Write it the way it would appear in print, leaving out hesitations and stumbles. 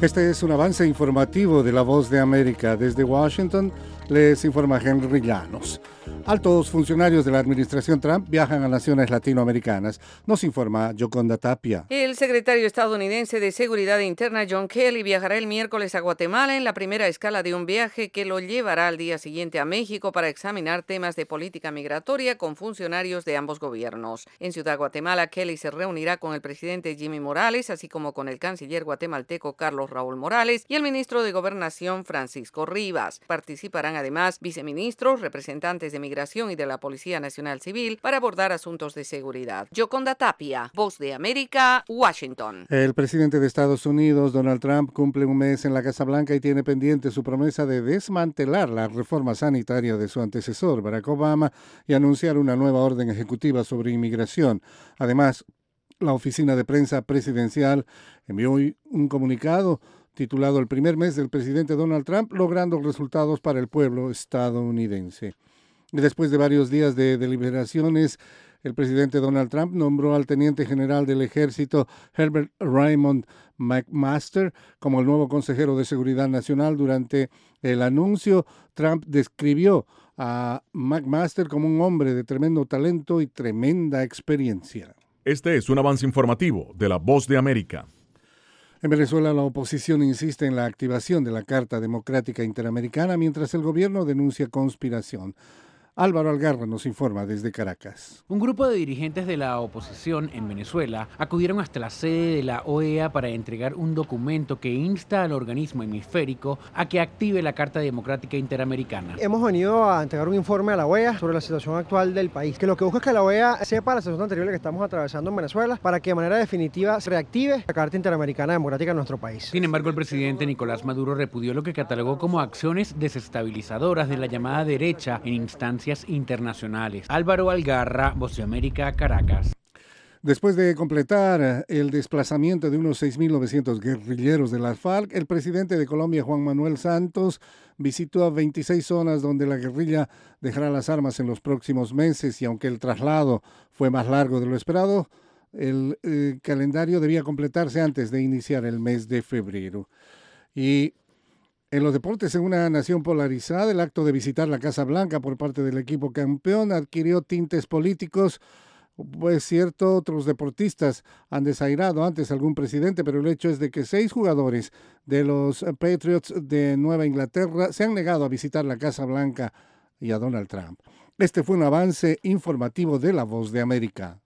Este es un avance informativo de La Voz de América. Desde Washington les informa Henry Llanos. Altos funcionarios de la administración Trump viajan a naciones latinoamericanas. Nos informa Yoconda Tapia. El secretario estadounidense de Seguridad Interna, John Kelly, viajará el miércoles a Guatemala en la primera escala de un viaje que lo llevará al día siguiente a México para examinar temas de política migratoria con funcionarios de ambos gobiernos. En Ciudad Guatemala, Kelly se reunirá con el presidente Jimmy Morales, así como con el canciller guatemalteco Carlos Raúl Morales y el ministro de Gobernación Francisco Rivas. Participarán además viceministros, representantes de Migración y de la Policía Nacional Civil para abordar asuntos de seguridad. Yoconda Tapia, Voz de América, Washington. El presidente de Estados Unidos, Donald Trump, cumple un mes en la Casa Blanca y tiene pendiente su promesa de desmantelar la reforma sanitaria de su antecesor, Barack Obama, y anunciar una nueva orden ejecutiva sobre inmigración. Además, la oficina de prensa presidencial envió hoy un comunicado titulado El primer mes del presidente Donald Trump, logrando resultados para el pueblo estadounidense. Después de varios días de deliberaciones, el presidente Donald Trump nombró al teniente general del ejército Herbert Raymond McMaster como el nuevo consejero de Seguridad Nacional. Durante el anuncio, Trump describió a McMaster como un hombre de tremendo talento y tremenda experiencia. Este es un avance informativo de La Voz de América. En Venezuela, la oposición insiste en la activación de la Carta Democrática Interamericana, mientras el gobierno denuncia conspiración. Álvaro Algarra nos informa desde Caracas. Un grupo de dirigentes de la oposición en Venezuela acudieron hasta la sede de la OEA para entregar un documento que insta al organismo hemisférico a que active la Carta Democrática Interamericana. Hemos venido a entregar un informe a la OEA sobre la situación actual del país, que lo que busca es que la OEA sepa la situación anterior que estamos atravesando en Venezuela para que de manera definitiva se reactive la Carta Interamericana Democrática en nuestro país. Sin embargo, el presidente Nicolás Maduro repudió lo que catalogó como acciones desestabilizadoras de la llamada derecha en instancias internacionales. Álvaro Algarra, Voz de América, Caracas. Después de completar el desplazamiento de unos 6.900 guerrilleros de las FARC, el presidente de Colombia, Juan Manuel Santos, visitó a 26 zonas donde la guerrilla dejará las armas en los próximos meses, y aunque el traslado fue más largo de lo esperado, el calendario debía completarse antes de iniciar el mes de febrero. Y en los deportes, en una nación polarizada, el acto de visitar la Casa Blanca por parte del equipo campeón adquirió tintes políticos. Pues cierto, otros deportistas han desairado antes a algún presidente, pero el hecho es de que 6 jugadores de los Patriots de Nueva Inglaterra se han negado a visitar la Casa Blanca y a Donald Trump. Este fue un avance informativo de La Voz de América.